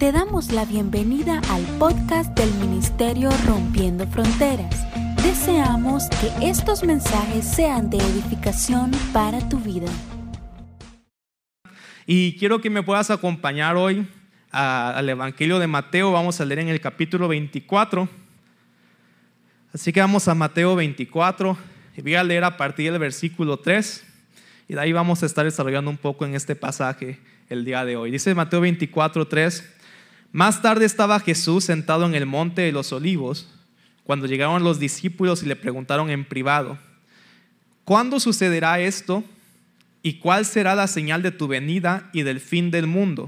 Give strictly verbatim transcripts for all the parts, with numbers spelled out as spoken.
Te damos la bienvenida al podcast del Ministerio Rompiendo Fronteras. Deseamos que estos mensajes sean de edificación para tu vida. Y quiero que me puedas acompañar hoy a, al Evangelio de Mateo. Vamos a leer en el capítulo veinticuatro. Así que vamos a Mateo veinticuatro y voy a leer a partir del versículo tres. Y de ahí vamos a estar desarrollando un poco en este pasaje el día de hoy. Dice Mateo veinticuatro, tres. Más tarde estaba Jesús sentado en el monte de los olivos, cuando llegaron los discípulos y le preguntaron en privado: ¿cuándo sucederá esto? ¿Y cuál será la señal de tu venida y del fin del mundo?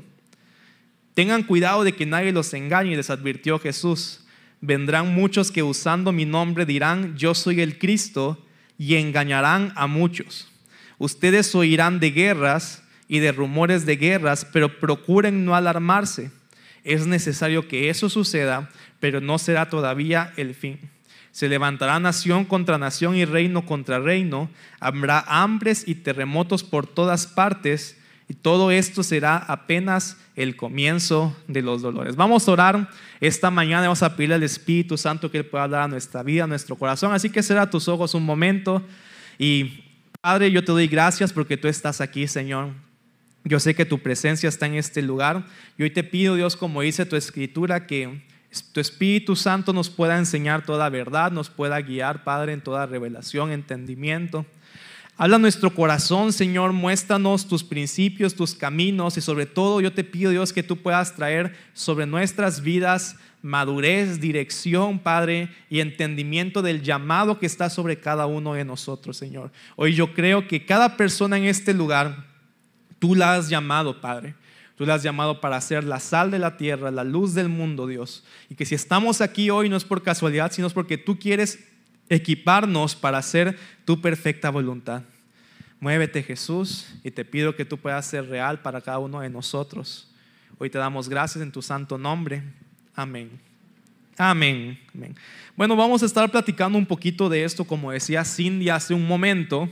Tengan cuidado de que nadie los engañe, les advirtió Jesús. Vendrán muchos que usando mi nombre dirán: yo soy el Cristo, y engañarán a muchos. Ustedes oirán de guerras y de rumores de guerras, pero procuren no alarmarse. Es necesario que eso suceda, pero no será todavía el fin. Se levantará nación contra nación y reino contra reino. Habrá hambres y terremotos por todas partes, y todo esto será apenas el comienzo de los dolores. Vamos a orar esta mañana. Vamos a pedirle al Espíritu Santo que Él pueda hablar a nuestra vida, a nuestro corazón. Así que cierra tus ojos un momento. Y Padre, yo te doy gracias porque tú estás aquí, Señor. Yo sé que tu presencia está en este lugar. Y hoy te pido, Dios, como dice tu Escritura, que tu Espíritu Santo nos pueda enseñar toda verdad, nos pueda guiar, Padre, en toda revelación, entendimiento. Habla nuestro corazón, Señor, muéstranos tus principios, tus caminos, y sobre todo yo te pido, Dios, que tú puedas traer sobre nuestras vidas madurez, dirección, Padre, y entendimiento del llamado que está sobre cada uno de nosotros, Señor. Hoy yo creo que cada persona en este lugar, tú la has llamado, Padre. Tú la has llamado para ser la sal de la tierra, la luz del mundo, Dios. Y que si estamos aquí hoy no es por casualidad, sino es porque tú quieres equiparnos para hacer tu perfecta voluntad. Muévete, Jesús, y te pido que tú puedas ser real para cada uno de nosotros. Hoy te damos gracias en tu santo nombre. Amén. Amén. Amén. Bueno, vamos a estar platicando un poquito de esto, como decía Cindy hace un momento.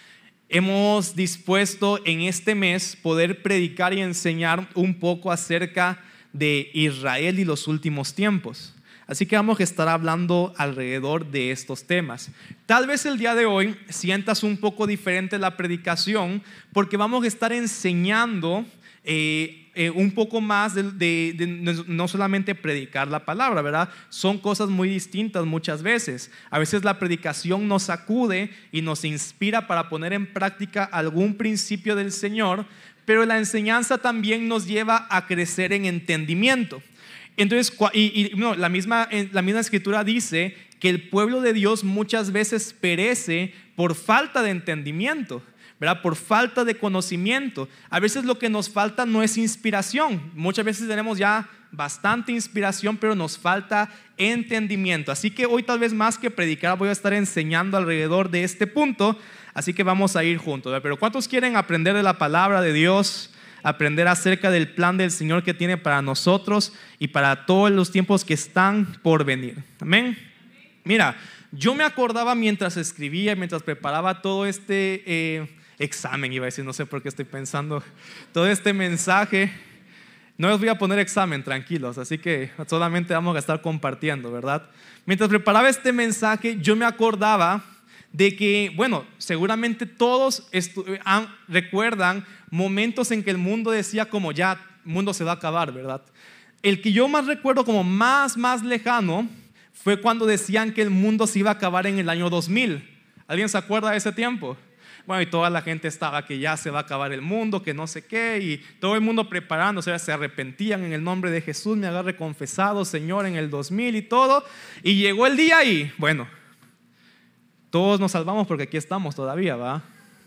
Hemos dispuesto en este mes poder predicar y enseñar un poco acerca de Israel y los últimos tiempos. Así que vamos a estar hablando alrededor de estos temas. Tal vez el día de hoy sientas un poco diferente la predicación, porque vamos a estar enseñando eh, eh, un poco más de, de, de no solamente predicar la palabra, ¿verdad? Son cosas muy distintas muchas veces. A veces la predicación nos sacude y nos inspira para poner en práctica algún principio del Señor, pero la enseñanza también nos lleva a crecer en entendimiento. Entonces, y, y, no, la, misma, la misma escritura dice que el pueblo de Dios muchas veces perece por falta de entendimiento, ¿verdad? Por falta de conocimiento. A veces lo que nos falta no es inspiración. Muchas veces tenemos ya bastante inspiración, pero nos falta entendimiento. Así que hoy, tal vez más que predicar, voy a estar enseñando alrededor de este punto. Así que vamos a ir juntos, ¿verdad? Pero ¿cuántos quieren aprender de la palabra de Dios? Aprender acerca del plan del Señor que tiene para nosotros y para todos los tiempos que están por venir. Amén. Mira, yo me acordaba mientras escribía, mientras preparaba todo este eh, examen, iba a decir, no sé por qué estoy pensando, todo este mensaje. No les voy a poner examen, tranquilos, así que solamente vamos a estar compartiendo, ¿verdad? Mientras preparaba este mensaje, yo me acordaba de que, bueno, seguramente todos han, recuerdan momentos en que el mundo decía como ya, el mundo se va a acabar, ¿verdad? El que yo más recuerdo como más, más lejano fue cuando decían que el mundo se iba a acabar en el año dos mil. ¿Alguien se acuerda de ese tiempo? Bueno, y toda la gente estaba que ya se va a acabar el mundo, que no sé qué, y todo el mundo preparándose, o sea, se arrepentían en el nombre de Jesús, me agarré confesado, Señor, en el dos mil y todo, y llegó el día y, bueno, todos nos salvamos porque aquí estamos todavía, ¿va?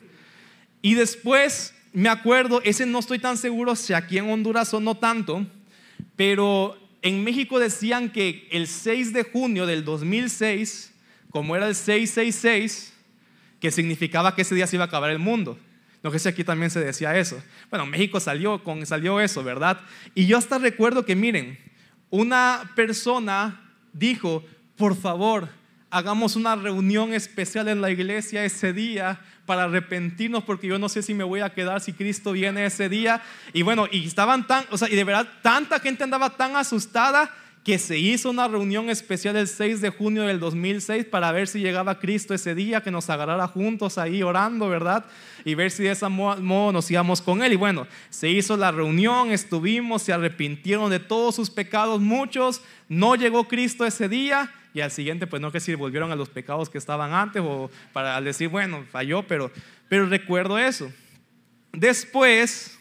Y después me acuerdo, ese no estoy tan seguro si aquí en Honduras o no tanto, pero en México decían que el seis de junio del dos mil seis, como era el seiscientos sesenta y seis, que significaba que ese día se iba a acabar el mundo. No sé si aquí también se decía eso. Bueno, México salió, con, salió eso, ¿verdad? Y yo hasta recuerdo que, miren, una persona dijo: por favor, hagamos una reunión especial en la iglesia ese día para arrepentirnos, porque yo no sé si me voy a quedar si Cristo viene ese día. Y bueno, y estaban tan, o sea, y de verdad tanta gente andaba tan asustada que se hizo una reunión especial el seis de junio del dos mil seis para ver si llegaba Cristo ese día, que nos agarrara juntos ahí orando, ¿verdad? Y ver si de ese modo nos íbamos con Él. Y bueno, se hizo la reunión, estuvimos, se arrepintieron de todos sus pecados muchos, no llegó Cristo ese día. Y al siguiente, pues no que si volvieron a los pecados que estaban antes, o para decir, bueno, falló, pero, pero recuerdo eso. Después,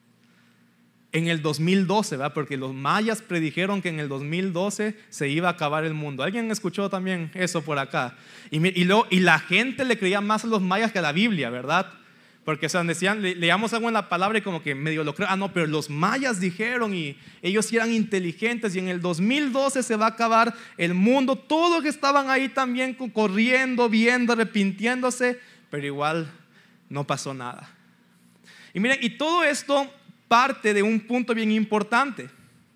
en el dos mil doce, ¿verdad? Porque los mayas predijeron que en el dos mil doce se iba a acabar el mundo. ¿Alguien escuchó también eso por acá? Y, y, luego, y la gente le creía más a los mayas que a la Biblia, ¿verdad? Porque o sea, decían, le, leíamos algo en la palabra y como que medio lo creo. Ah, no, pero los mayas dijeron y ellos sí eran inteligentes, y en el dos mil doce se va a acabar el mundo. Todos que estaban ahí también corriendo, viendo, arrepintiéndose, pero igual no pasó nada. Y miren, y todo esto parte de un punto bien importante.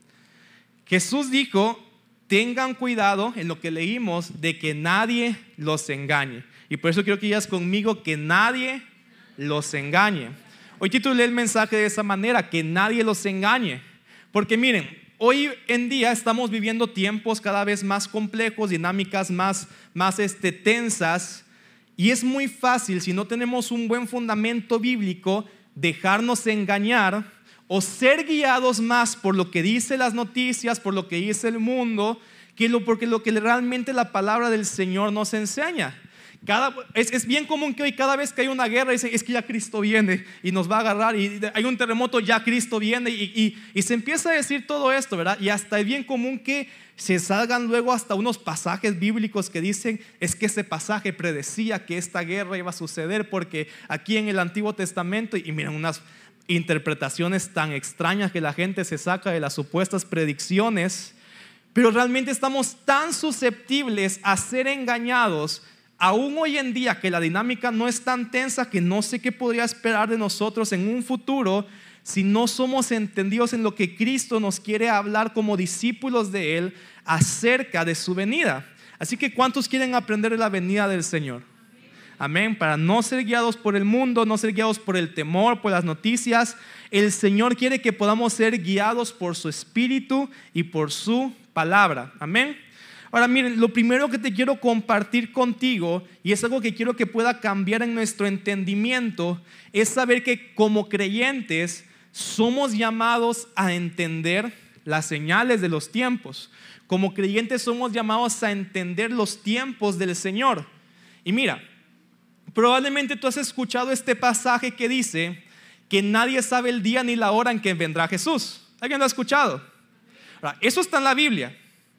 Jesús dijo: tengan cuidado en lo que leímos de que nadie los engañe. Y por eso quiero que digas conmigo: que nadie los engañe. Hoy titulé el mensaje de esa manera: que nadie los engañe. Porque miren, hoy en día estamos viviendo tiempos cada vez más complejos, dinámicas más, más este, tensas, y es muy fácil, si no tenemos un buen fundamento bíblico, dejarnos engañar o ser guiados más por lo que dice las noticias, por lo que dice el mundo, que lo, porque lo que realmente la palabra del Señor nos enseña. Cada, es, es bien común que hoy cada vez que hay una guerra dicen: es que ya Cristo viene y nos va a agarrar, y hay un terremoto, ya Cristo viene, y, y, y se empieza a decir todo esto, ¿verdad? Y hasta es bien común que se salgan luego hasta unos pasajes bíblicos que dicen: es que ese pasaje predecía que esta guerra iba a suceder, porque aquí en el Antiguo Testamento, y miren, unas interpretaciones tan extrañas que la gente se saca de las supuestas predicciones. Pero realmente estamos tan susceptibles a ser engañados, aún hoy en día, que la dinámica no es tan tensa, que no sé qué podría esperar de nosotros en un futuro si no somos entendidos en lo que Cristo nos quiere hablar como discípulos de Él acerca de su venida. Así que ¿cuántos quieren aprender de la venida del Señor? Amén. Para no ser guiados por el mundo, no ser guiados por el temor, por las noticias. El Señor quiere que podamos ser guiados por su Espíritu y por su palabra. Amén. Ahora miren, lo primero que te quiero compartir contigo, y es algo que quiero que pueda cambiar en nuestro entendimiento, es saber que como creyentes somos llamados a entender las señales de los tiempos. Como creyentes somos llamados a entender los tiempos del Señor. Y mira, probablemente tú has escuchado este pasaje que dice que nadie sabe el día ni la hora en que vendrá Jesús. ¿Alguien lo ha escuchado? Ahora, eso está en la Biblia.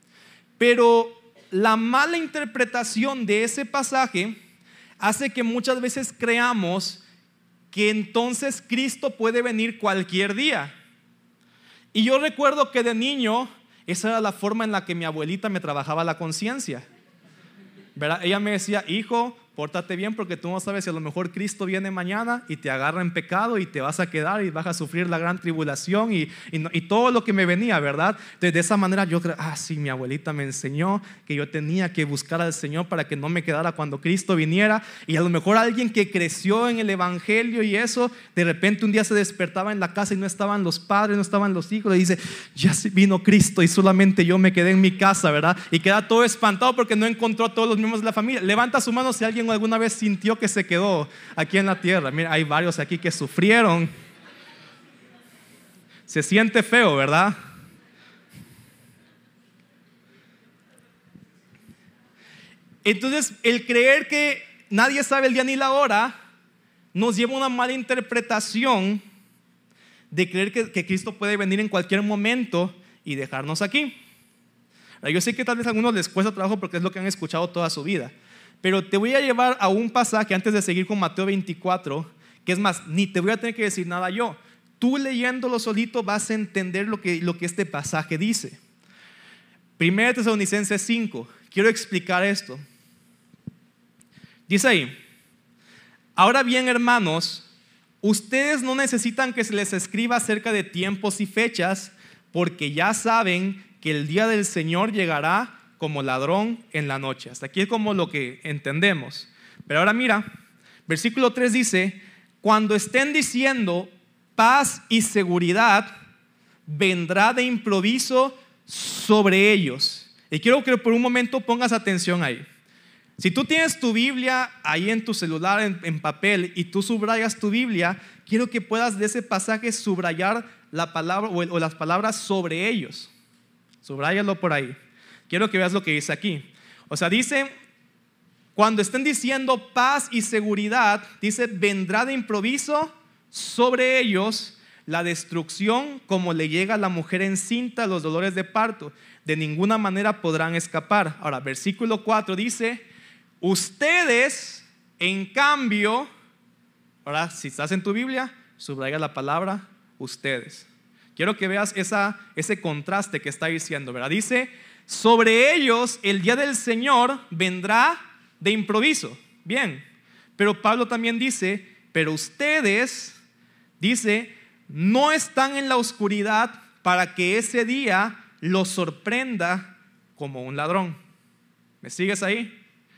Pero la mala interpretación de ese pasaje hace que muchas veces creamos que entonces Cristo puede venir cualquier día. Y yo recuerdo que de niño esa era la forma en la que mi abuelita me trabajaba la conciencia, ¿verdad? Ella me decía: hijo, pórtate bien, porque tú no sabes si a lo mejor Cristo viene mañana y te agarra en pecado y te vas a quedar y vas a sufrir la gran tribulación y, y, y todo lo que me venía, ¿verdad? Entonces, de esa manera yo creo: ah, sí, mi abuelita me enseñó que yo tenía que buscar al Señor para que no me quedara cuando Cristo viniera. Y a lo mejor alguien que creció en el evangelio y eso, de repente un día se despertaba en la casa y no estaban los padres, no estaban los hijos, y dice: ya vino Cristo y solamente yo me quedé en mi casa, ¿verdad? Y queda todo espantado porque no encontró a todos los miembros de la familia. Levanta su mano si alguien alguna vez sintió que se quedó aquí en la tierra. Mira, hay varios aquí que sufrieron. Se siente feo, ¿verdad? Entonces, el creer que nadie sabe el día ni la hora nos lleva a una mala interpretación de creer que, que Cristo puede venir en cualquier momento y dejarnos aquí. Yo sé que tal vez a algunos les cuesta trabajo porque es lo que han escuchado toda su vida, pero te voy a llevar a un pasaje antes de seguir con Mateo veinticuatro, que es más, ni te voy a tener que decir nada yo. Tú leyéndolo solito vas a entender lo que, lo que este pasaje dice. Primera Tesalonicenses cinco. Quiero explicar esto. Dice ahí: ahora bien, hermanos, ustedes no necesitan que se les escriba acerca de tiempos y fechas, porque ya saben que el día del Señor llegará como ladrón en la noche. Hasta aquí es como lo que entendemos. Pero ahora mira, Versículo tres dice: cuando estén diciendo paz y seguridad, vendrá de improviso sobre ellos. Y quiero que por un momento pongas atención ahí. Si tú tienes tu Biblia ahí en tu celular en, en papel y tú subrayas tu Biblia, quiero que puedas de ese pasaje subrayar la palabra o, o las palabras sobre ellos. Subráyalo por ahí. Quiero que veas lo que dice aquí. O sea, dice, cuando estén diciendo paz y seguridad, dice, vendrá de improviso sobre ellos la destrucción, como le llega a la mujer encinta los dolores de parto. De ninguna manera podrán escapar. Ahora, versículo cuatro dice: ustedes, en cambio, ahora si estás en tu Biblia, subraya la palabra ustedes. Quiero que veas esa, ese contraste que está diciendo, ¿verdad? Dice, sobre ellos el día del Señor vendrá de improviso. Bien, pero Pablo también dice, pero ustedes, dice, no están en la oscuridad para que ese día los sorprenda como un ladrón. ¿Me sigues ahí?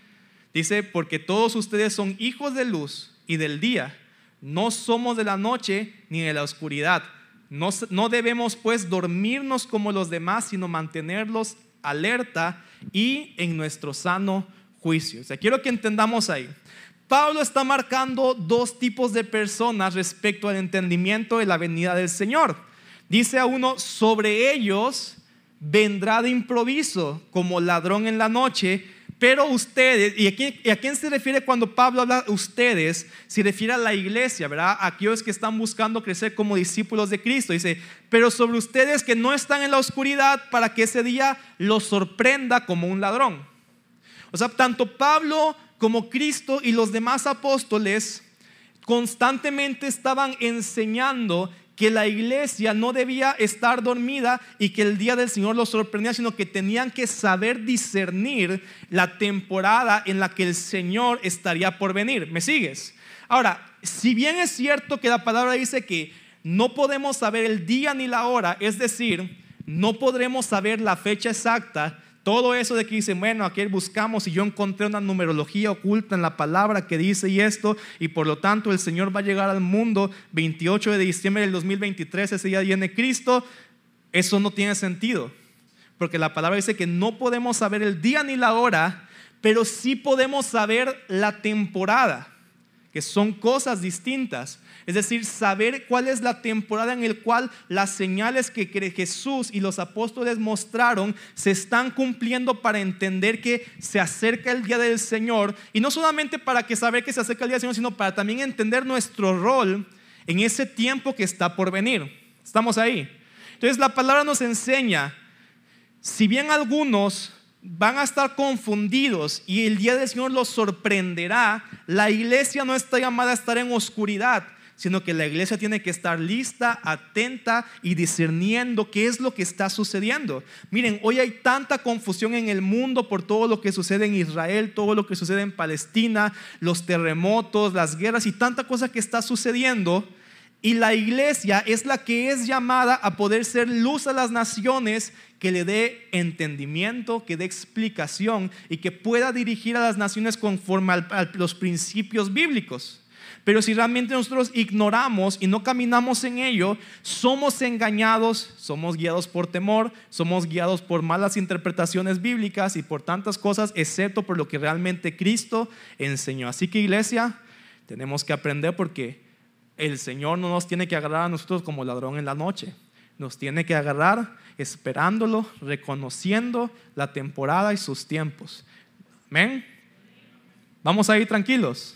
Dice, porque todos ustedes son hijos de luz y del día, no somos de la noche ni de la oscuridad. No, no debemos pues dormirnos como los demás, sino mantenerlos alerta y en nuestro sano juicio. O sea, quiero que entendamos ahí. Pablo está marcando dos tipos de personas respecto al entendimiento de la venida del Señor. Dice a uno, sobre ellos vendrá de improviso como ladrón en la noche. Pero ustedes, ¿y a quién, y a quién se refiere cuando Pablo habla ustedes? Se refiere a la iglesia, ¿verdad? A aquellos que están buscando crecer como discípulos de Cristo. Dice, pero sobre ustedes que no están en la oscuridad, para que ese día los sorprenda como un ladrón. O sea, tanto Pablo como Cristo y los demás apóstoles constantemente estaban enseñando que la iglesia no debía estar dormida y que el día del Señor los sorprendía, sino que tenían que saber discernir la temporada en la que el Señor estaría por venir. ¿Me sigues? Ahora, si bien es cierto que la palabra dice que no podemos saber el día ni la hora, es decir, no podremos saber la fecha exacta, todo eso de que dicen, bueno, aquí buscamos y yo encontré una numerología oculta en la palabra que dice y esto, y por lo tanto el Señor va a llegar al mundo veintiocho de diciembre del dos mil veintitrés, ese día viene Cristo. Eso no tiene sentido, porque la palabra dice que no podemos saber el día ni la hora, pero sí podemos saber la temporada, que son cosas distintas. Es decir, saber cuál es la temporada en la cual las señales que Jesús y los apóstoles mostraron se están cumpliendo, para entender que se acerca el día del Señor. Y no solamente para que saber que se acerca el día del Señor, sino para también entender nuestro rol en ese tiempo que está por venir. ¿Estamos ahí? Entonces la palabra nos enseña, si bien algunos van a estar confundidos y el día del Señor los sorprenderá, la iglesia no está llamada a estar en oscuridad, sino que la iglesia tiene que estar lista, atenta y discerniendo qué es lo que está sucediendo. Miren, hoy hay tanta confusión en el mundo por todo lo que sucede en Israel, todo lo que sucede en Palestina, los terremotos, las guerras y tanta cosa que está sucediendo. Y la iglesia es la que es llamada a poder ser luz a las naciones, que le dé entendimiento, que dé explicación y que pueda dirigir a las naciones conforme a los principios bíblicos. Pero si realmente nosotros ignoramos y no caminamos en ello, somos engañados, somos guiados por temor, somos guiados por malas interpretaciones bíblicas y por tantas cosas, excepto por lo que realmente Cristo enseñó. Así que, iglesia, tenemos que aprender, porque el Señor no nos tiene que agarrar a nosotros como ladrón en la noche. Nos tiene que agarrar esperándolo, reconociendo la temporada y sus tiempos. ¿Amén? ¿Vamos a ir tranquilos?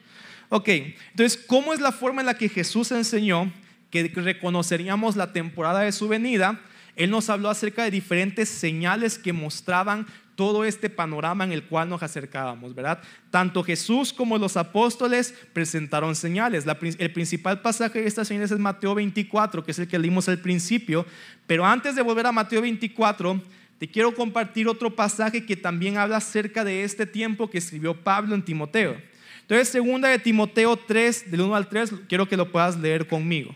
Ok, entonces, ¿cómo es la forma en la que Jesús enseñó que reconoceríamos la temporada de su venida? Él nos habló acerca de diferentes señales que mostraban todo este panorama en el cual nos acercábamos, ¿verdad? Tanto Jesús como los apóstoles presentaron señales. La, el principal pasaje de estas señales es Mateo veinticuatro, que es el que leímos al principio. Pero antes de volver a Mateo veinticuatro, te quiero compartir otro pasaje que también habla acerca de este tiempo que escribió Pablo en Timoteo. Entonces, segunda de Timoteo tres, del uno al tres, quiero que lo puedas leer conmigo.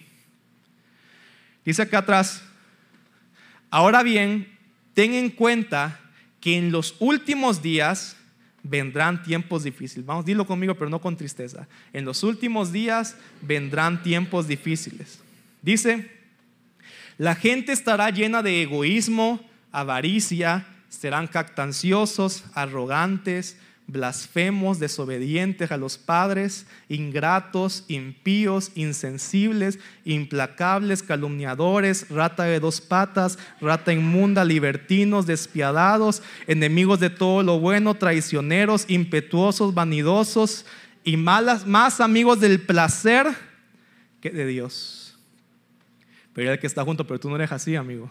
Dice acá atrás: ahora bien, ten en cuenta que en los últimos días vendrán tiempos difíciles. Vamos, dilo conmigo, pero no con tristeza. En los últimos días vendrán tiempos difíciles. Dice, la gente estará llena de egoísmo, avaricia, serán jactanciosos, arrogantes, blasfemos, desobedientes a los padres, ingratos, impíos, insensibles, implacables, calumniadores, rata de dos patas, rata inmunda, libertinos, despiadados, enemigos de todo lo bueno, traicioneros, impetuosos, vanidosos y malas, más amigos del placer que de Dios. Pero el que está junto, pero tú no eres así, amigo.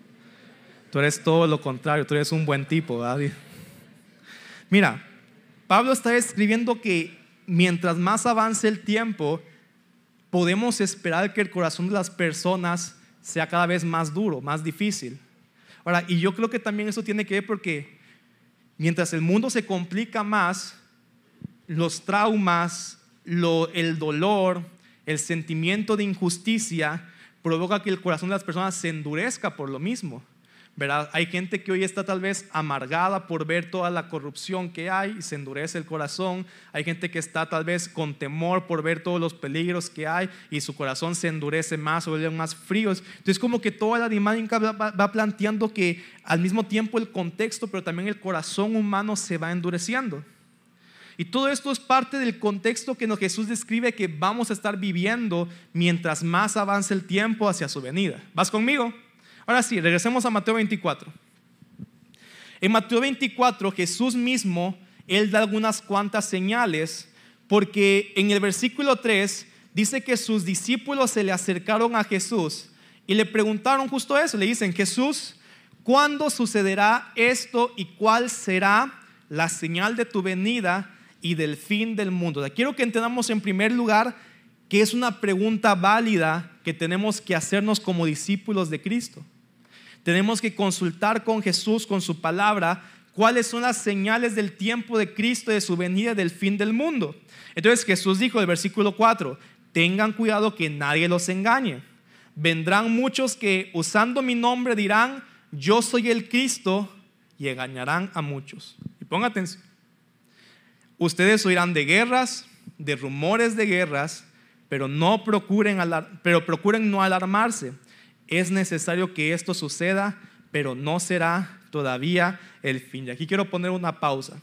Tú eres todo lo contrario, tú eres un buen tipo, ¿verdad? Mira, Pablo está escribiendo que mientras más avance el tiempo, podemos esperar que el corazón de las personas sea cada vez más duro, más difícil. Ahora, y yo creo que también eso tiene que ver porque mientras el mundo se complica más, los traumas, lo, el dolor, el sentimiento de injusticia provoca que el corazón de las personas se endurezca por lo mismo. ¿Verdad? Hay gente que hoy está tal vez amargada por ver toda la corrupción que hay y se endurece el corazón. Hay gente que está tal vez con temor por ver todos los peligros que hay y su corazón se endurece más, se vuelven más fríos. Entonces como que toda la dinámica va, va planteando que al mismo tiempo el contexto, pero también el corazón humano se va endureciendo. Y todo esto es parte del contexto que Jesús describe que vamos a estar viviendo mientras más avance el tiempo hacia su venida. ¿Vas conmigo? Ahora sí, regresemos a Mateo veinticuatro. En Mateo veinticuatro, Jesús mismo, Él da algunas cuantas señales, porque en el versículo tres dice que sus discípulos se le acercaron a Jesús y le preguntaron justo eso. Le dicen, Jesús, ¿cuándo sucederá esto y cuál será la señal de tu venida y del fin del mundo? Quiero que entendamos en primer lugar que es una pregunta válida que tenemos que hacernos como discípulos de Cristo. Tenemos que consultar con Jesús, con su palabra, cuáles son las señales del tiempo de Cristo, de su venida y del fin del mundo. Entonces Jesús dijo en el versículo cuatro, tengan cuidado que nadie los engañe. Vendrán muchos que usando mi nombre dirán, yo soy el Cristo, y engañarán a muchos. Y pongan atención. Ustedes oirán de guerras, de rumores de guerras, pero no procuren, alar- pero procuren no alarmarse. Es necesario que esto suceda, pero no será todavía el fin. Y aquí quiero poner una pausa.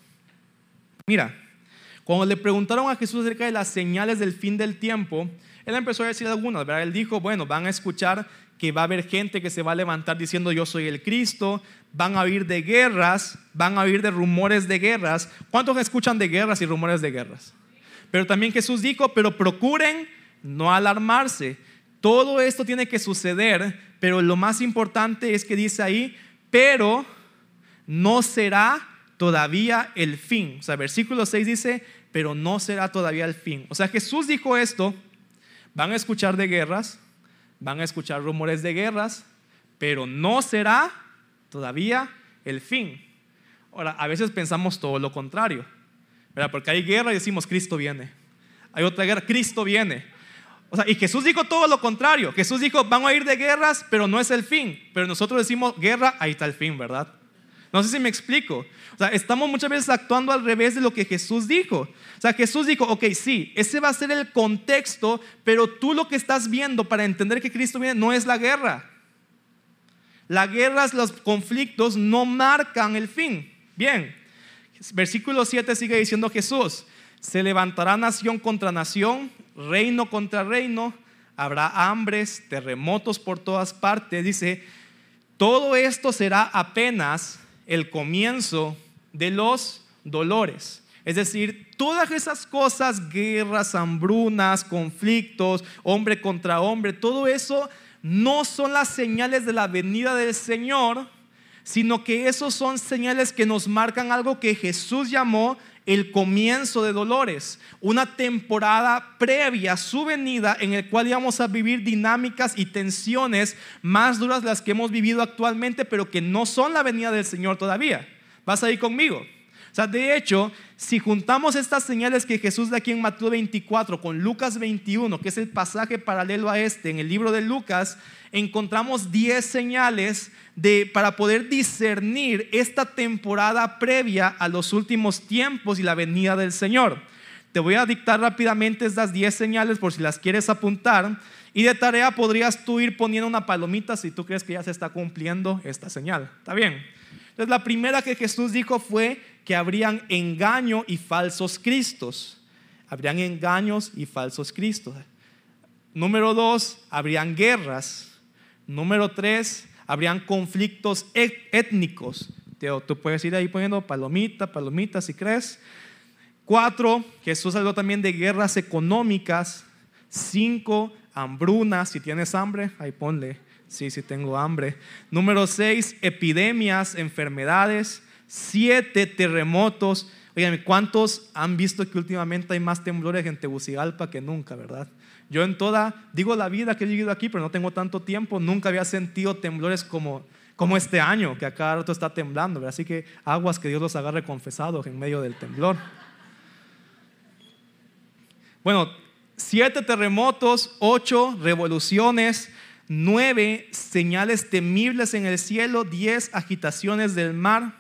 Mira, cuando le preguntaron a Jesús acerca de las señales del fin del tiempo, Él empezó a decir algunas, ¿verdad? Él dijo, bueno, van a escuchar que va a haber gente que se va a levantar diciendo yo soy el Cristo, van a oír de guerras, van a oír de rumores de guerras. ¿Cuántos escuchan de guerras y rumores de guerras? Pero también Jesús dijo, pero procuren no alarmarse. Todo esto tiene que suceder, pero lo más importante es que dice ahí, pero no será todavía el fin. O sea, versículo seis dice, pero no será todavía el fin. O sea, Jesús dijo esto, van a escuchar de guerras, van a escuchar rumores de guerras, pero no será todavía el fin. Ahora, a veces pensamos todo lo contrario, ¿verdad? Porque hay guerra y decimos, Cristo viene. Hay otra guerra, Cristo viene. O sea, y Jesús dijo todo lo contrario. Jesús dijo, van a ir de guerras, pero no es el fin. Pero nosotros decimos, guerra, ahí está el fin, ¿verdad? No sé si me explico. O sea, estamos muchas veces actuando al revés de lo que Jesús dijo. O sea, Jesús dijo, ok, sí, ese va a ser el contexto, pero tú lo que estás viendo para entender que Cristo viene no es la guerra. Las guerras, los conflictos no marcan el fin. Bien, versículo siete sigue diciendo Jesús, se levantará nación contra nación, reino contra reino, habrá hambres, terremotos por todas partes. Dice, todo esto será apenas el comienzo de los dolores. Es decir, todas esas cosas, guerras, hambrunas, conflictos, hombre contra hombre, todo eso no son las señales de la venida del Señor, sino que esos son señales que nos marcan algo que Jesús llamó el comienzo de dolores, una temporada previa a su venida en el cual íbamos a vivir dinámicas y tensiones más duras de las que hemos vivido actualmente, pero que no son la venida del Señor todavía. ¿Vas a ir conmigo? O sea, de hecho, si juntamos estas señales que Jesús da aquí en Mateo veinticuatro con Lucas veintiuno, que es el pasaje paralelo a este en el libro de Lucas, encontramos diez señales de, para poder discernir esta temporada previa a los últimos tiempos y la venida del Señor. Te voy a dictar rápidamente estas diez señales por si las quieres apuntar, y de tarea podrías tú ir poniendo una palomita si tú crees que ya se está cumpliendo esta señal. ¿Está bien? Entonces, la primera que Jesús dijo fue que habrían engaño y falsos cristos. Habrían engaños y falsos cristos. Número dos, habrían guerras. Número tres, habrían conflictos étnicos. Tú puedes ir ahí poniendo palomita, palomita si crees. Cuatro, Jesús habló también de guerras económicas. Cinco, hambrunas. Si tienes hambre, ahí ponle. Sí, sí tengo hambre. Número seis, epidemias, enfermedades. Siete, terremotos. Oigan, ¿cuántos han visto que últimamente hay más temblores en Tegucigalpa que nunca, verdad? Yo en toda, digo la vida que he vivido aquí, pero no tengo tanto tiempo, nunca había sentido temblores como, como este año, que a cada rato está temblando, ¿verdad? Así que aguas, que Dios los agarre confesados en medio del temblor. Bueno, siete terremotos, ocho revoluciones, nueve señales temibles en el cielo, diez agitaciones del mar.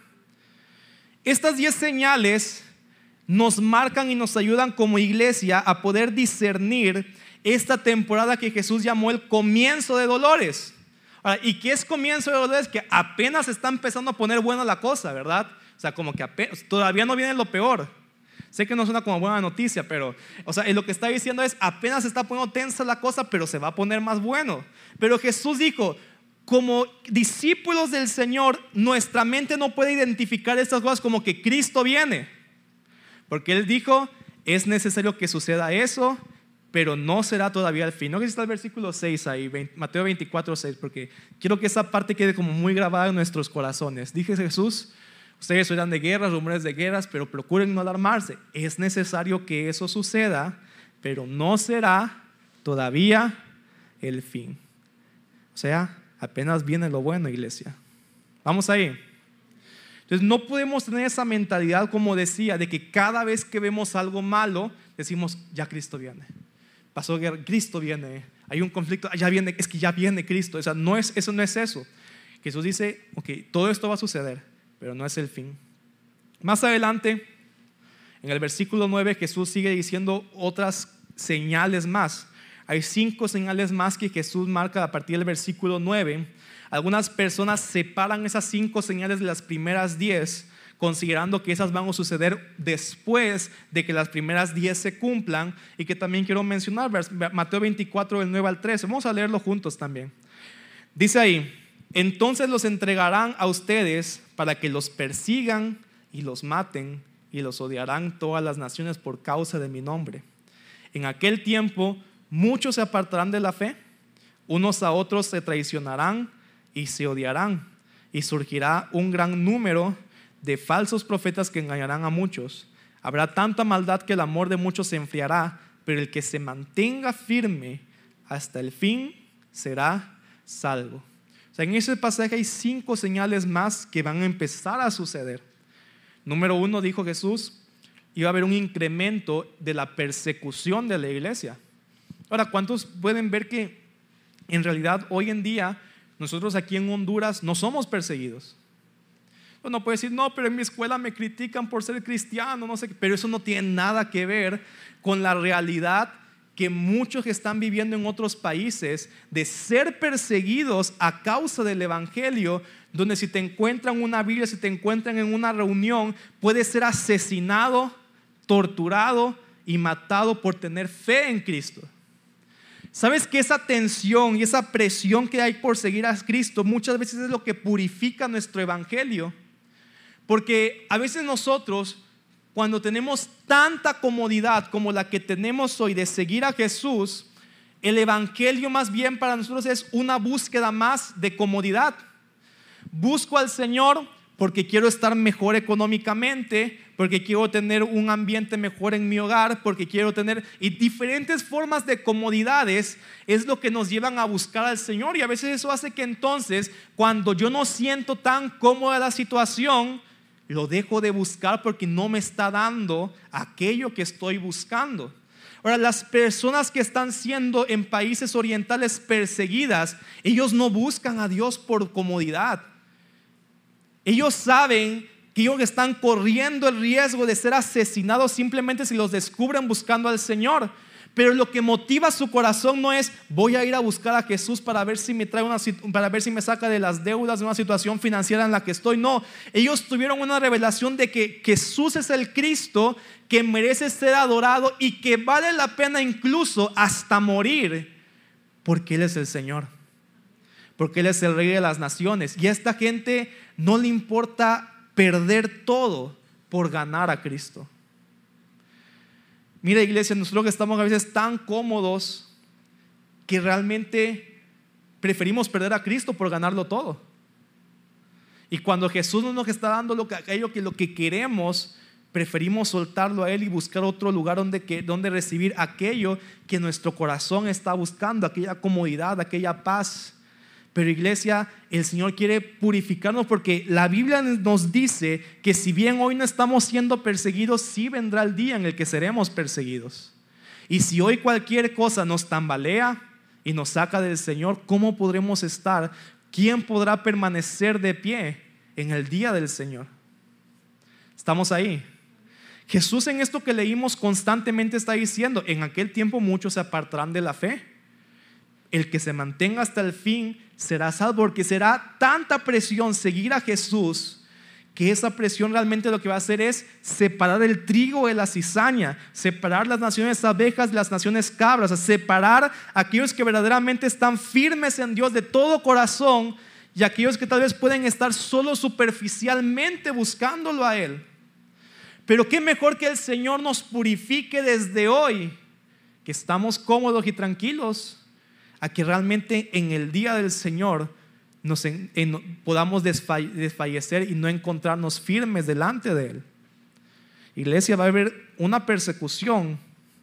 Estas diez señales nos marcan y nos ayudan como iglesia a poder discernir esta temporada que Jesús llamó el comienzo de dolores. Ahora, ¿y qué es comienzo de dolores? Que apenas está empezando a poner buena la cosa, ¿verdad? O sea, como que apenas, todavía no viene lo peor. Sé que no suena como buena noticia, pero o sea, lo que está diciendo es apenas se está poniendo tensa la cosa, pero se va a poner más bueno. Pero Jesús dijo, como discípulos del Señor, nuestra mente no puede identificar estas cosas como que Cristo viene, porque Él dijo, es necesario que suceda eso, pero no será todavía el fin. No sé si está el versículo seis ahí, Mateo veinticuatro, seis, porque quiero que esa parte quede como muy grabada en nuestros corazones. Dije Jesús, ustedes oirán de guerras, rumores de guerras, pero procuren no alarmarse. Es necesario que eso suceda, pero no será todavía el fin. O sea, apenas viene lo bueno, iglesia. Vamos ahí. Entonces no podemos tener esa mentalidad, como decía, de que cada vez que vemos algo malo decimos, ya Cristo viene. Pasó guerra, Cristo viene. Hay un conflicto, ya viene, es que ya viene Cristo. O sea, no es, eso no es eso. Jesús dice, ok, todo esto va a suceder, pero no es el fin. Más adelante, en el versículo nueve, Jesús sigue diciendo otras señales más. Hay cinco señales más que Jesús marca a partir del versículo nueve. Algunas personas separan esas cinco señales de las primeras diez, considerando que esas van a suceder después de que las primeras diez se cumplan. Y que también quiero mencionar Mateo veinticuatro, del nueve al trece. Vamos a leerlo juntos también. Dice ahí, entonces los entregarán a ustedes para que los persigan y los maten, y los odiarán todas las naciones por causa de mi nombre. En aquel tiempo muchos se apartarán de la fe, unos a otros se traicionarán y se odiarán, y surgirá un gran número de falsos profetas que engañarán a muchos. Habrá tanta maldad que el amor de muchos se enfriará, pero el que se mantenga firme hasta el fin será salvo. O sea, en ese pasaje hay cinco señales más que van a empezar a suceder. Número uno, dijo Jesús, iba a haber un incremento de la persecución de la iglesia. Ahora, ¿cuántos pueden ver que en realidad hoy en día nosotros aquí en Honduras no somos perseguidos? Uno puede decir, no, pero en mi escuela me critican por ser cristiano, no sé qué, pero eso no tiene nada que ver con la realidad que muchos están viviendo en otros países de ser perseguidos a causa del evangelio, donde si te encuentran una Biblia, si te encuentran en una reunión, puedes ser asesinado, torturado y matado por tener fe en Cristo. ¿Sabes que esa tensión y esa presión que hay por seguir a Cristo muchas veces es lo que purifica nuestro evangelio? Porque a veces nosotros, cuando tenemos tanta comodidad como la que tenemos hoy de seguir a Jesús, el evangelio más bien para nosotros es una búsqueda más de comodidad. Busco al Señor porque quiero estar mejor económicamente, porque quiero tener un ambiente mejor en mi hogar, porque quiero tener, y diferentes formas de comodidades es lo que nos llevan a buscar al Señor. Y a veces eso hace que entonces, cuando yo no siento tan cómoda la situación, lo dejo de buscar porque no me está dando aquello que estoy buscando. Ahora, las personas que están siendo en países orientales perseguidas, ellos no buscan a Dios por comodidad. Ellos saben que ellos están corriendo el riesgo de ser asesinados simplemente si los descubren buscando al Señor. Pero lo que motiva su corazón no es voy a ir a buscar a Jesús para ver si me trae una, para ver si me saca de las deudas de una situación financiera en la que estoy. No, ellos tuvieron una revelación de que Jesús es el Cristo que merece ser adorado y que vale la pena incluso hasta morir porque Él es el Señor, porque Él es el Rey de las naciones. Y a esta gente no le importa perder todo por ganar a Cristo. Mira, iglesia, nosotros que estamos a veces tan cómodos que realmente preferimos perder a Cristo por ganarlo todo. Y cuando Jesús no nos está dando lo que, aquello que, lo que queremos, preferimos soltarlo a Él y buscar otro lugar donde, que, donde recibir aquello que nuestro corazón está buscando, aquella comodidad, aquella paz. Pero iglesia, el Señor quiere purificarnos porque la Biblia nos dice que si bien hoy no estamos siendo perseguidos, sí vendrá el día en el que seremos perseguidos. Y si hoy cualquier cosa nos tambalea y nos saca del Señor, ¿cómo podremos estar? ¿Quién podrá permanecer de pie en el día del Señor? Estamos ahí. Jesús en esto que leímos constantemente está diciendo, en aquel tiempo muchos se apartarán de la fe. El que se mantenga hasta el fin será salvo, porque será tanta presión seguir a Jesús que esa presión realmente lo que va a hacer es separar el trigo de la cizaña, separar las naciones abejas de las naciones cabras, separar a aquellos que verdaderamente están firmes en Dios de todo corazón y aquellos que tal vez pueden estar solo superficialmente buscándolo a Él. Pero qué mejor que el Señor nos purifique desde hoy, que estamos cómodos y tranquilos, a que realmente en el día del Señor nos en, en, podamos desfalle, desfallecer y no encontrarnos firmes delante de Él. Iglesia, va a haber una persecución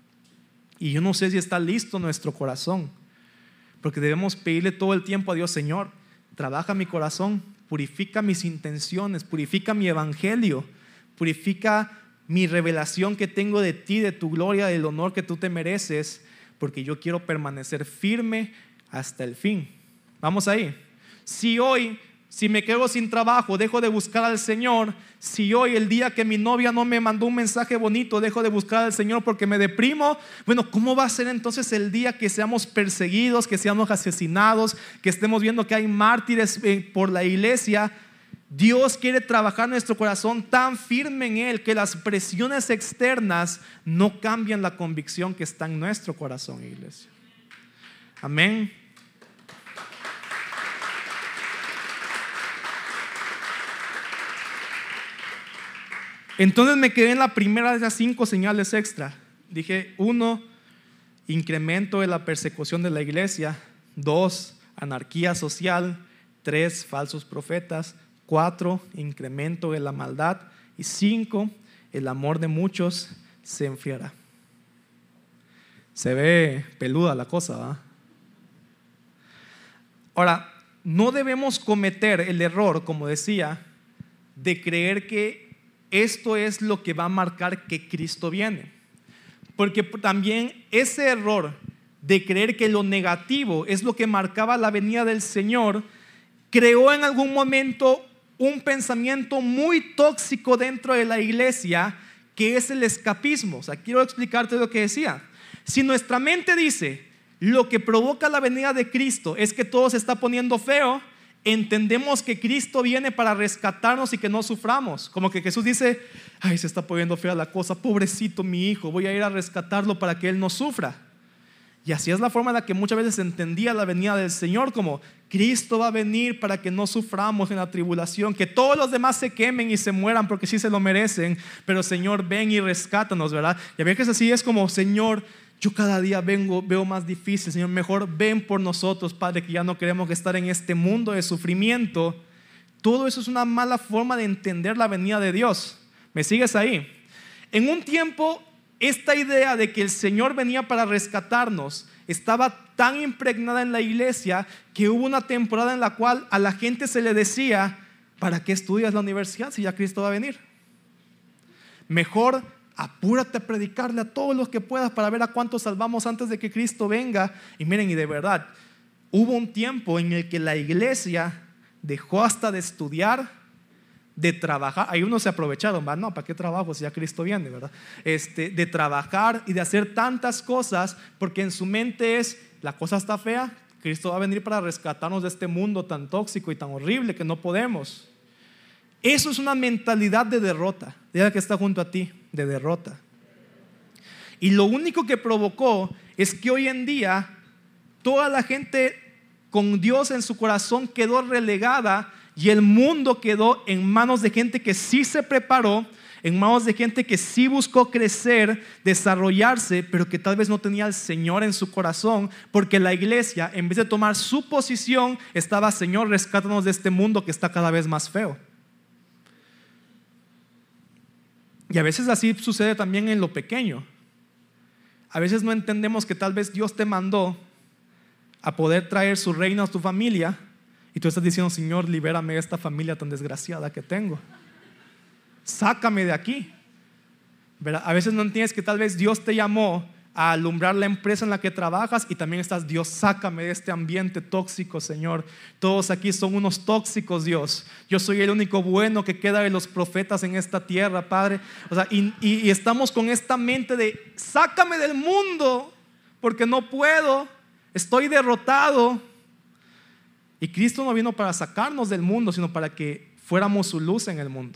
y yo no sé si está listo nuestro corazón, porque debemos pedirle todo el tiempo a Dios: Señor, trabaja mi corazón, purifica mis intenciones, purifica mi evangelio, purifica mi revelación que tengo de ti, de tu gloria, del honor que tú te mereces, porque yo quiero permanecer firme hasta el fin. Vamos ahí. Si hoy, si me quedo sin trabajo, dejo de buscar al Señor. Si hoy, el día que mi novia no me mandó un mensaje bonito, dejo de buscar al Señor porque me deprimo, bueno, ¿cómo va a ser entonces el día que seamos perseguidos, que seamos asesinados, que estemos viendo que hay mártires por la iglesia? Dios quiere trabajar nuestro corazón tan firme en Él que las presiones externas no cambian la convicción que está en nuestro corazón, iglesia. Amén. Entonces me quedé en la primera de esas cinco señales extra. Dije, uno, incremento de la persecución de la iglesia. Dos, anarquía social. Tres, falsos profetas. Cuatro, incremento de la maldad. Y cinco, el amor de muchos se enfriará. Se ve peluda la cosa, ¿verdad? Ahora, no debemos cometer el error, como decía, de creer que esto es lo que va a marcar que Cristo viene. Porque también ese error de creer que lo negativo es lo que marcaba la venida del Señor creó en algún momento un pensamiento muy tóxico dentro de la iglesia, que es el escapismo. O sea, quiero explicarte lo que decía. Si nuestra mente dice lo que provoca la venida de Cristo es que todo se está poniendo feo, entendemos que Cristo viene para rescatarnos y que no suframos. Como que Jesús dice: ay, se está poniendo fea la cosa, pobrecito mi hijo, voy a ir a rescatarlo para que él no sufra. Y así es la forma en la que muchas veces se entendía la venida del Señor, como Cristo va a venir para que no suframos en la tribulación, que todos los demás se quemen y se mueran porque sí se lo merecen, pero Señor, ven y rescátanos, ¿verdad? Y a veces así es como: Señor, yo cada día vengo, veo más difícil, Señor, mejor ven por nosotros, Padre, que ya no queremos estar en este mundo de sufrimiento. Todo eso es una mala forma de entender la venida de Dios. ¿Me sigues ahí? En un tiempo, esta idea de que el Señor venía para rescatarnos estaba tan impregnada en la iglesia que hubo una temporada en la cual a la gente se le decía: ¿para qué estudias la universidad si ya Cristo va a venir? Mejor apúrate a predicarle a todos los que puedas para ver a cuántos salvamos antes de que Cristo venga. Y miren, y de verdad, hubo un tiempo en el que la iglesia dejó hasta de estudiar, de trabajar. Ahí unos se aprovecharon, ¿verdad? No, ¿para qué trabajo si ya Cristo viene, verdad? Este, de trabajar y de hacer tantas cosas, porque en su mente es, la cosa está fea, Cristo va a venir para rescatarnos de este mundo tan tóxico y tan horrible que no podemos. Eso es una mentalidad de derrota. Dígale que está junto a ti, de derrota. Y lo único que provocó es que hoy en día toda la gente con Dios en su corazón quedó relegada y el mundo quedó en manos de gente que sí se preparó, en manos de gente que sí buscó crecer, desarrollarse, pero que tal vez no tenía al Señor en su corazón, porque la iglesia, en vez de tomar su posición, estaba: Señor, rescátanos de este mundo que está cada vez más feo. Y a veces así sucede también en lo pequeño. A veces no entendemos que tal vez Dios te mandó a poder traer su reino a tu familia, y tú estás diciendo: Señor, libérame de esta familia tan desgraciada que tengo, sácame de aquí, ¿verdad? A veces no entiendes que tal vez Dios te llamó a alumbrar la empresa en la que trabajas, y también estás: Dios, sácame de este ambiente tóxico, Señor. Todos aquí son unos tóxicos, Dios. Yo soy el único bueno que queda de los profetas en esta tierra, Padre. O sea, y, y, y estamos con esta mente de: sácame del mundo, porque no puedo, estoy derrotado. Y Cristo no vino para sacarnos del mundo, sino para que fuéramos su luz en el mundo.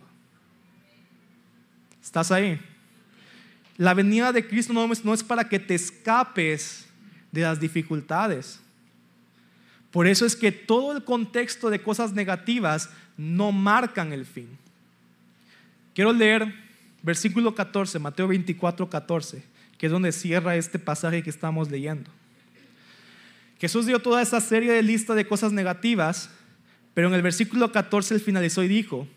¿Estás ahí? La venida de Cristo no es, no es para que te escapes de las dificultades. Por eso es que todo el contexto de cosas negativas no marcan el fin. Quiero leer versículo catorce, Mateo veinticuatro, catorce, que es donde cierra este pasaje que estamos leyendo. Jesús dio toda esa serie de lista de cosas negativas, pero en el versículo catorce él finalizó y dijo: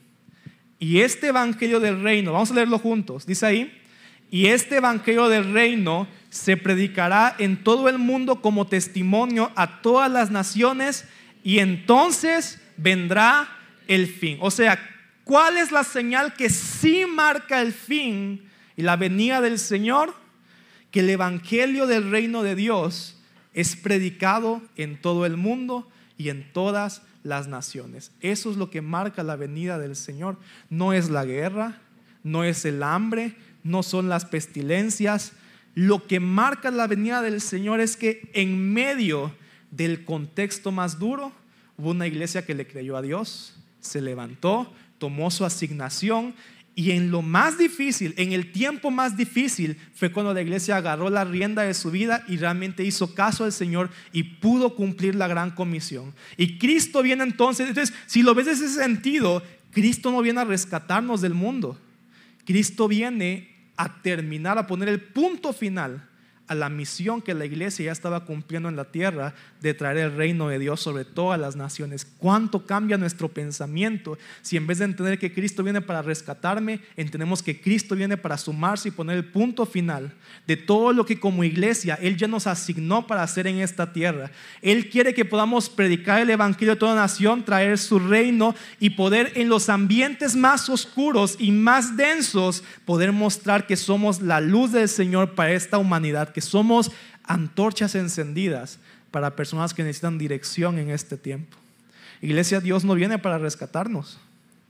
y este evangelio del reino, vamos a leerlo juntos, dice ahí: y este evangelio del reino se predicará en todo el mundo como testimonio a todas las naciones, y entonces vendrá el fin. O sea, ¿cuál es la señal que sí marca el fin y la venida del Señor? Que el evangelio del reino de Dios es predicado en todo el mundo y en todas las naciones. Eso es lo que marca la venida del Señor. No es la guerra, no es el hambre, no son las pestilencias. Lo que marca la venida del Señor es que en medio del contexto más duro hubo una iglesia que le creyó a Dios, se levantó, tomó su asignación, y en lo más difícil, en el tiempo más difícil, fue cuando la iglesia agarró la rienda de su vida y realmente hizo caso al Señor y pudo cumplir la gran comisión. Y Cristo viene entonces, entonces si lo ves en ese sentido, Cristo no viene a rescatarnos del mundo. Cristo viene a terminar, a poner el punto final a la misión que la iglesia ya estaba cumpliendo en la tierra, de traer el reino de Dios sobre todas las naciones. ¿Cuánto cambia nuestro pensamiento si en vez de entender que Cristo viene para rescatarme, entendemos que Cristo viene para sumarse y poner el punto final de todo lo que como iglesia Él ya nos asignó para hacer en esta tierra? Él quiere que podamos predicar el evangelio de toda nación, traer su reino y poder en los ambientes más oscuros y más densos poder mostrar que somos la luz del Señor para esta humanidad, que somos antorchas encendidas para personas que necesitan dirección en este tiempo. Iglesia, Dios no viene para rescatarnos.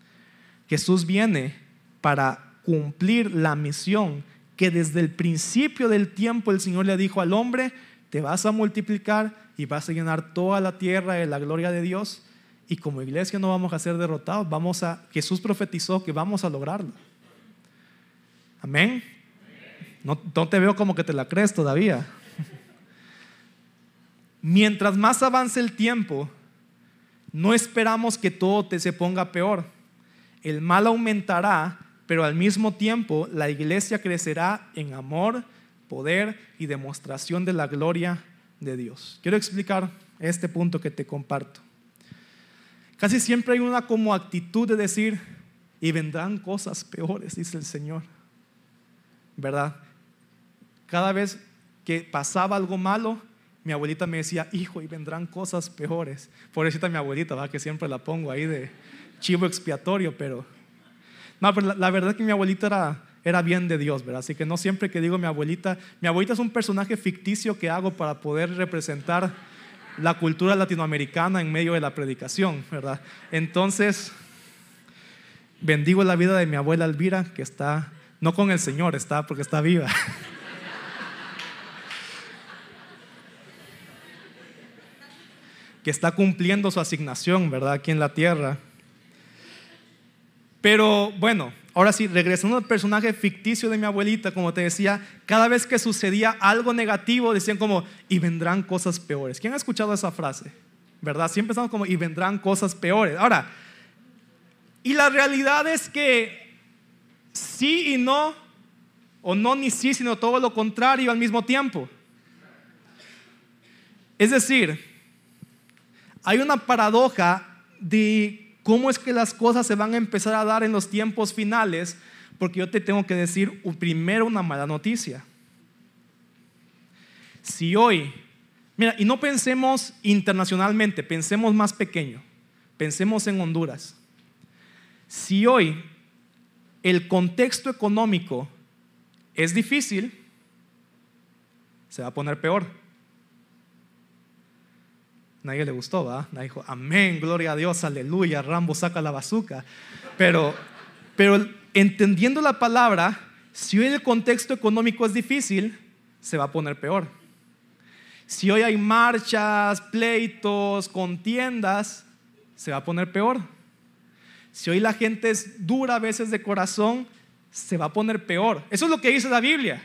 Jesús viene para cumplir la misión que desde el principio del tiempo el Señor le dijo al hombre: te vas a multiplicar y vas a llenar toda la tierra de la gloria de Dios. Y como iglesia no vamos a ser derrotados, vamos a, Jesús profetizó que vamos a lograrlo. Amén. No, no te veo como que te la crees todavía. Mientras más avance el tiempo, no esperamos que todo te se ponga peor. El mal aumentará, pero al mismo tiempo la iglesia crecerá en amor, poder y demostración de la gloria de Dios. Quiero explicar este punto que te comparto. Casi siempre hay una como actitud de decir: y vendrán cosas peores, dice el Señor, ¿verdad? Cada vez que pasaba algo malo, mi abuelita me decía: hijo, y vendrán cosas peores. Pobrecita mi abuelita, ¿verdad? Que siempre la pongo ahí de, chivo expiatorio, pero no, pero la, la verdad es que mi abuelita era, era bien de Dios, ¿verdad? Así que no siempre que digo mi abuelita, mi abuelita es un personaje ficticio que hago para poder representar la cultura latinoamericana en medio de la predicación, ¿verdad? Entonces, bendigo la vida de mi abuela Elvira, que está, no con el Señor, está porque está viva. Que está cumpliendo su asignación, ¿verdad? Aquí en la tierra. Pero bueno, ahora sí, regresando al personaje ficticio de mi abuelita, como te decía, cada vez que sucedía algo negativo, decían como, y vendrán cosas peores. ¿Quién ha escuchado esa frase? ¿Verdad? Siempre estamos como, y vendrán cosas peores. Ahora, y la realidad es que sí y no, o no ni sí, sino todo lo contrario al mismo tiempo. Es decir, hay una paradoja de cómo es que las cosas se van a empezar a dar en los tiempos finales, porque yo te tengo que decir primero una mala noticia. Si hoy, mira, y no pensemos internacionalmente, pensemos más pequeño, pensemos en Honduras. Si hoy el contexto económico es difícil, se va a poner peor. Nadie le gustó, ¿verdad? Nadie dijo, amén, gloria a Dios, aleluya, Rambo saca la bazuca. Pero, pero entendiendo la palabra, si hoy el contexto económico es difícil, se va a poner peor. Si hoy hay marchas, pleitos, contiendas, se va a poner peor. Si hoy la gente es dura a veces de corazón, se va a poner peor. Eso es lo que dice la Biblia.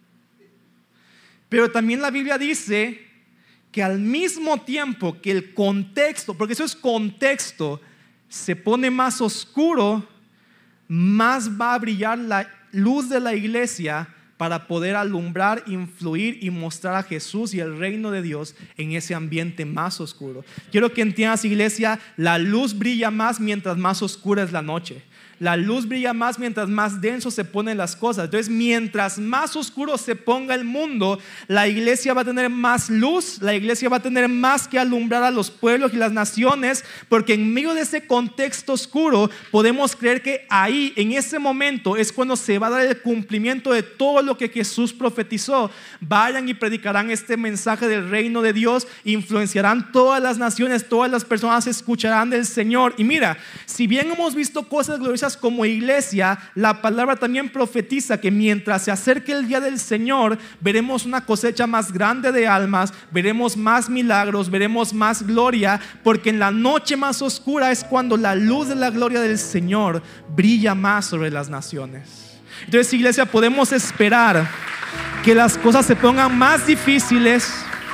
Pero también la Biblia dice que al mismo tiempo que el contexto, porque eso es contexto, se pone más oscuro, más va a brillar la luz de la iglesia para poder alumbrar, influir y mostrar a Jesús y el reino de Dios en ese ambiente más oscuro. Quiero que entiendas, iglesia, la luz brilla más mientras más oscura es la noche. La luz brilla más mientras más denso se ponen las cosas. Entonces, mientras más oscuro se ponga el mundo, la iglesia va a tener más luz, la iglesia va a tener más que alumbrar a los pueblos y las naciones, porque en medio de ese contexto oscuro podemos creer que ahí, en ese momento, es cuando se va a dar el cumplimiento de todo lo que Jesús profetizó. Vayan y predicarán este mensaje del reino de Dios, influenciarán todas las naciones, todas las personas escucharán del Señor. Y mira, si bien hemos visto cosas gloriosas como iglesia, la palabra también profetiza que mientras se acerque el día del Señor, veremos una cosecha más grande de almas, veremos más milagros, veremos más gloria, porque en la noche más oscura es cuando la luz de la gloria del Señor brilla más sobre las naciones. Entonces, iglesia, podemos esperar que las cosas se pongan más difíciles,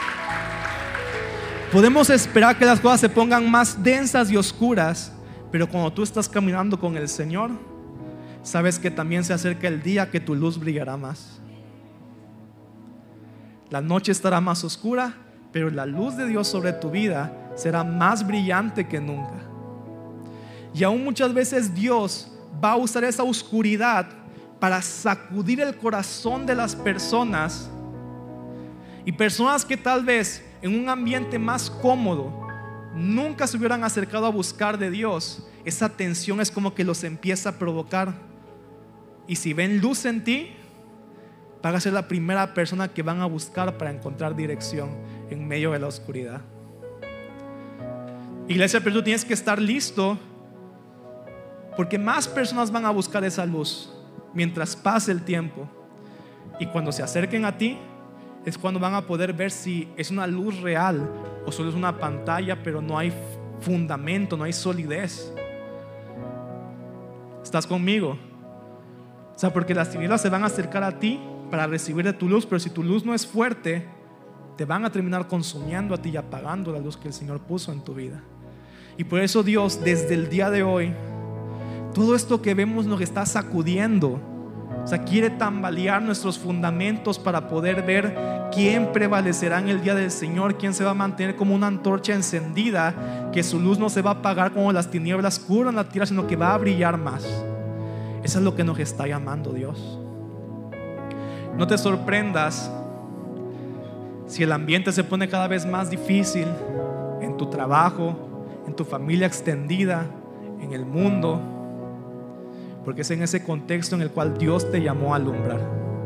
podemos esperar que las cosas se pongan más densas y oscuras. Pero cuando tú estás caminando con el Señor, sabes que también se acerca el día que tu luz brillará más. La noche estará más oscura, pero la luz de Dios sobre tu vida será más brillante que nunca. Y aún muchas veces Dios va a usar esa oscuridad para sacudir el corazón de las personas, y personas que tal vez en un ambiente más cómodo nunca se hubieran acercado a buscar de Dios. Esa tensión es como que los empieza a provocar, y si ven luz en ti, van a ser la primera persona que van a buscar para encontrar dirección en medio de la oscuridad. Iglesia, pero tú tienes que estar listo, porque más personas van a buscar esa luz mientras pase el tiempo, y cuando se acerquen a ti es cuando van a poder ver si es una luz real o solo es una pantalla, pero no hay fundamento, no hay solidez. ¿Estás conmigo? O sea, porque las tinieblas se van a acercar a ti para recibir de tu luz, pero si tu luz no es fuerte, te van a terminar consumiendo a ti y apagando la luz que el Señor puso en tu vida. Y por eso Dios, desde el día de hoy, todo esto que vemos nos está sacudiendo. O sea, quiere tambalear nuestros fundamentos para poder ver quién prevalecerá en el día del Señor, quién se va a mantener como una antorcha encendida, que su luz no se va a apagar como las tinieblas cubran la tierra, sino que va a brillar más. Eso es lo que nos está llamando Dios. No te sorprendas si el ambiente se pone cada vez más difícil en tu trabajo, en tu familia extendida, en el mundo, porque es en ese contexto en el cual Dios te llamó a alumbrar.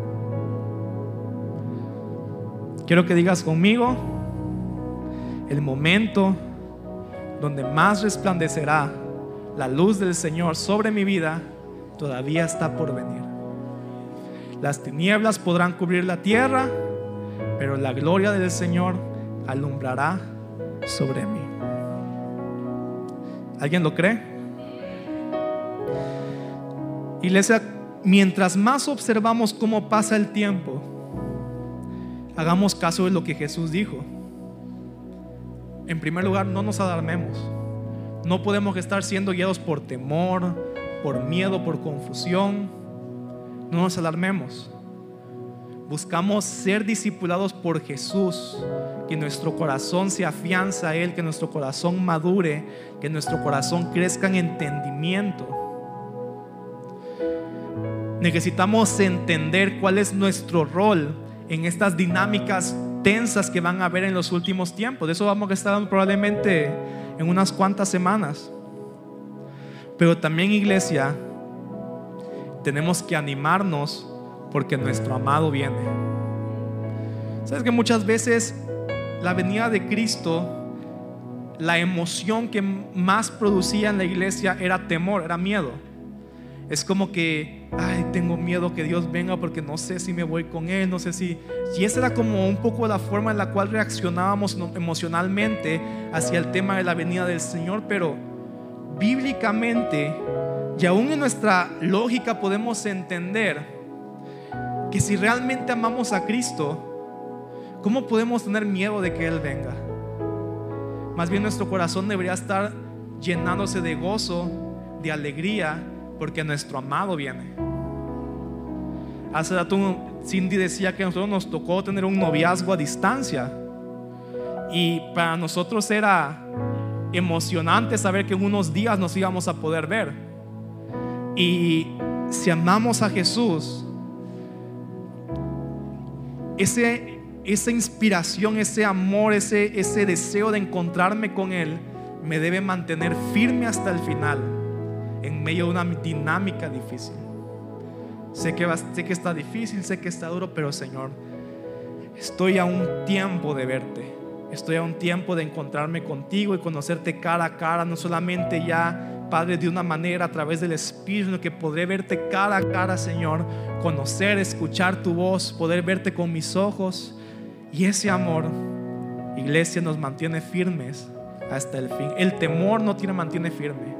Quiero que digas conmigo: el momento donde más resplandecerá la luz del Señor sobre mi vida todavía está por venir. Las tinieblas podrán cubrir la tierra, pero la gloria del Señor alumbrará sobre mí. ¿Alguien lo cree? Iglesia, mientras más observamos cómo pasa el tiempo, hagamos caso de lo que Jesús dijo. En primer lugar, no nos alarmemos. No podemos estar siendo guiados por temor, por miedo, por confusión. No nos alarmemos. Buscamos ser discipulados por Jesús, que nuestro corazón se afianza a Él, que nuestro corazón madure, que nuestro corazón crezca en entendimiento. Necesitamos entender cuál es nuestro rol en estas dinámicas tensas que van a haber en los últimos tiempos. De eso vamos a estar probablemente en unas cuantas semanas. Pero también, iglesia, tenemos que animarnos porque nuestro amado viene. Sabes que muchas veces la venida de Cristo, la emoción que más producía en la iglesia era temor, era miedo. Es como que, ay, tengo miedo que Dios venga porque no sé si me voy con Él, no sé si... Y esa era como un poco la forma en la cual reaccionábamos emocionalmente hacia el tema de la venida del Señor. Pero bíblicamente, y aún en nuestra lógica, podemos entender que si realmente amamos a Cristo, ¿cómo podemos tener miedo de que Él venga? Más bien nuestro corazón debería estar llenándose de gozo, de alegría, porque nuestro amado viene. Hace rato Cindy decía que a nosotros nos tocó tener un noviazgo a distancia, y para nosotros era emocionante saber que en unos días nos íbamos a poder ver. Y si amamos a Jesús, ese, esa inspiración, ese amor, ese, ese deseo de encontrarme con Él me debe mantener firme hasta el final, en medio de una dinámica difícil. Sé que, va, sé que está difícil, sé que está duro, pero Señor, estoy a un tiempo de verte. Estoy a un tiempo de encontrarme contigo y conocerte cara a cara. No solamente ya, Padre, de una manera a través del Espíritu, sino que podré verte cara a cara, Señor. Conocer, escuchar tu voz, poder verte con mis ojos. Y ese amor, iglesia, nos mantiene firmes hasta el fin. El temor no te mantiene firme.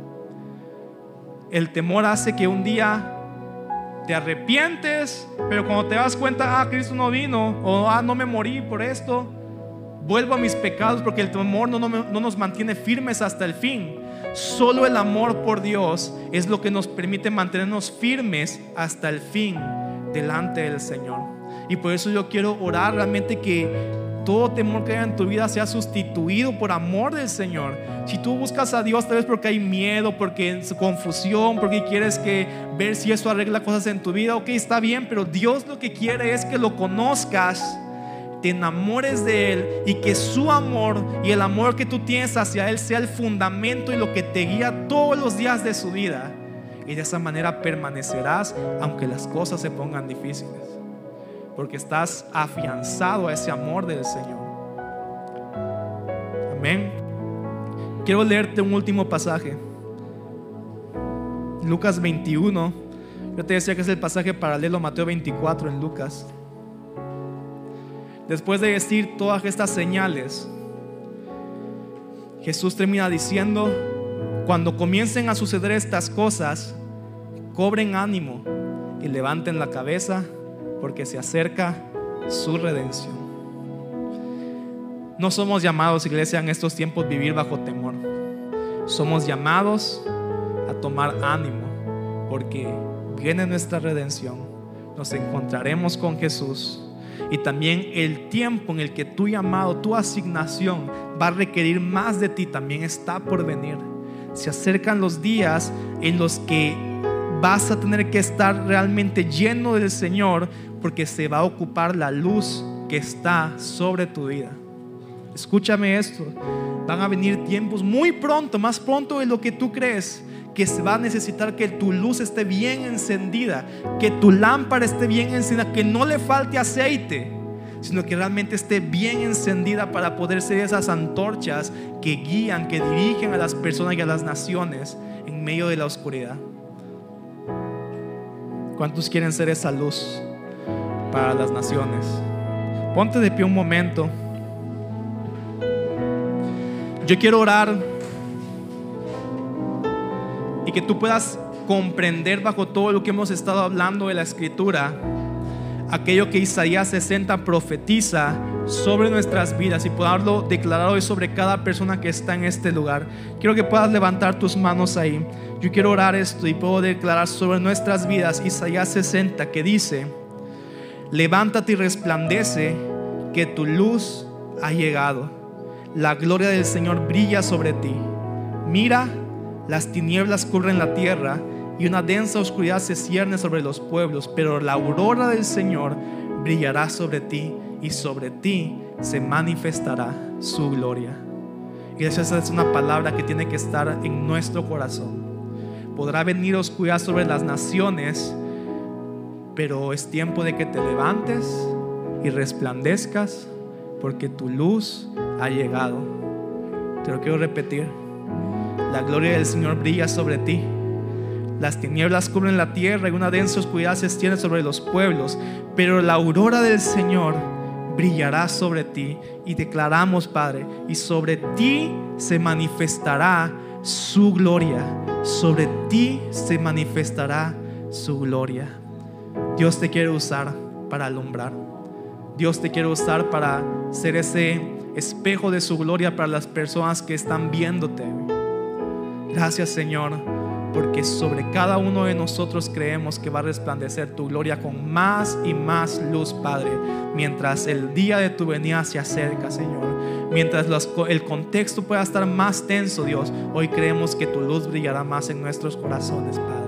El temor hace que un día te arrepientes, pero cuando te das cuenta, ah, Cristo no vino, o ah, no me morí por esto, vuelvo a mis pecados, porque el temor no, no, no nos mantiene firmes hasta el fin. Solo el amor por Dios es lo que nos permite mantenernos firmes hasta el fin delante del Señor. Y por eso yo quiero orar realmente que todo temor que haya en tu vida sea sustituido por amor del Señor. Si tú buscas a Dios tal vez porque hay miedo, porque es confusión, porque quieres que ver si eso arregla cosas en tu vida, ok, está bien, pero Dios lo que quiere es que lo conozcas, te enamores de Él, y que su amor y el amor que tú tienes hacia Él sea el fundamento y lo que te guía todos los días de su vida. Y de esa manera permanecerás aunque las cosas se pongan difíciles, porque estás afianzado a ese amor del Señor. Amén. Quiero leerte un último pasaje, Lucas veintiuno. Yo te decía que es el pasaje paralelo a Mateo veinticuatro en Lucas. Después de decir todas estas señales, Jesús termina diciendo: cuando comiencen a suceder estas cosas, cobren ánimo y levanten la cabeza, porque se acerca su redención. No somos llamados, iglesia, en estos tiempos vivir bajo temor. Somos llamados a tomar ánimo, porque viene nuestra redención. Nos encontraremos con Jesús. Y también el tiempo en el que tu llamado, tu asignación va a requerir más de ti, también está por venir. Se acercan los días en los que vas a tener que estar realmente lleno del Señor, porque se va a ocupar la luz que está sobre tu vida. escúchame esto, van a venir tiempos muy pronto, más pronto de lo que tú crees, que se va a necesitar que tu luz esté bien encendida, que tu lámpara esté bien encendida, que no le falte aceite, sino que realmente esté bien encendida para poder ser esas antorchas que guían, que dirigen a las personas y a las naciones en medio de la oscuridad. ¿Cuántos quieren ser esa luz para las naciones? Ponte de pie un momento. Yo quiero orar y que tú puedas comprender bajo todo lo que hemos estado hablando de la Escritura, aquello que Isaías sesenta profetiza sobre nuestras vidas, y poderlo declarar hoy sobre cada persona que está en este lugar. Quiero que puedas levantar tus manos ahí. Yo quiero orar esto y puedo declarar sobre nuestras vidas Isaías sesenta, que dice: levántate y resplandece, que tu luz ha llegado, la gloria del Señor brilla sobre ti. Mira, las tinieblas cubren la tierra y una densa oscuridad se cierne sobre los pueblos, pero la aurora del Señor brillará sobre ti, y sobre ti se manifestará su gloria. Y esa es una palabra que tiene que estar en nuestro corazón. Podrá venir oscuridad sobre las naciones, pero es tiempo de que te levantes y resplandezcas, porque tu luz ha llegado. Te lo quiero repetir: la gloria del Señor brilla sobre ti, las tinieblas cubren la tierra y una densa oscuridad se extiende sobre los pueblos, pero la aurora del Señor brillará sobre ti. Y declaramos, Padre, y sobre ti se manifestará su gloria, sobre ti se manifestará su gloria. Dios te quiere usar para alumbrar. Dios te quiere usar para ser ese espejo de su gloria para las personas que están viéndote. Gracias, Señor, porque sobre cada uno de nosotros creemos que va a resplandecer tu gloria con más y más luz, Padre, mientras el día de tu venida se acerca, Señor. Mientras los, el contexto pueda estar más tenso, Dios, hoy creemos que tu luz brillará más en nuestros corazones, Padre.